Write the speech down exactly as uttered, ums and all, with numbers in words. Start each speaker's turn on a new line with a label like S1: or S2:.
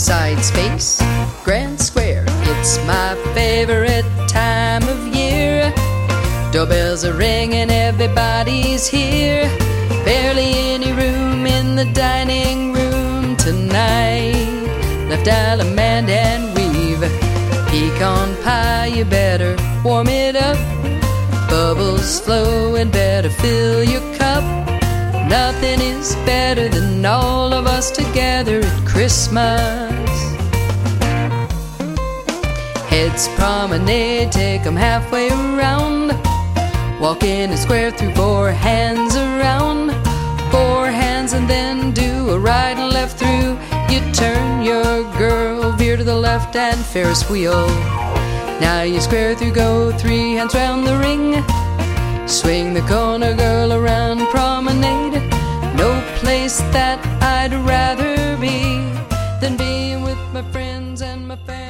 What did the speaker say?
S1: side space, grand square. It's my favorite time of year. Doorbells are ringing, everybody's here. Barely any room in the dining room tonight. Left Allemande and weave. Pecan pie, you better warm it up. Bubbles flowing, better fill your cup. Nothing is better than all of us together at Christmas. Heads promenade, take 'em halfway around. Walk in a square through four hands around. Four hands and then do a right and left through. You turn your girl, veer to the left and Ferris wheel. Now you square through, go three hands round the ring. Swing the corner, girl, around promenade. No place that I'd rather be than being with my friends and my family.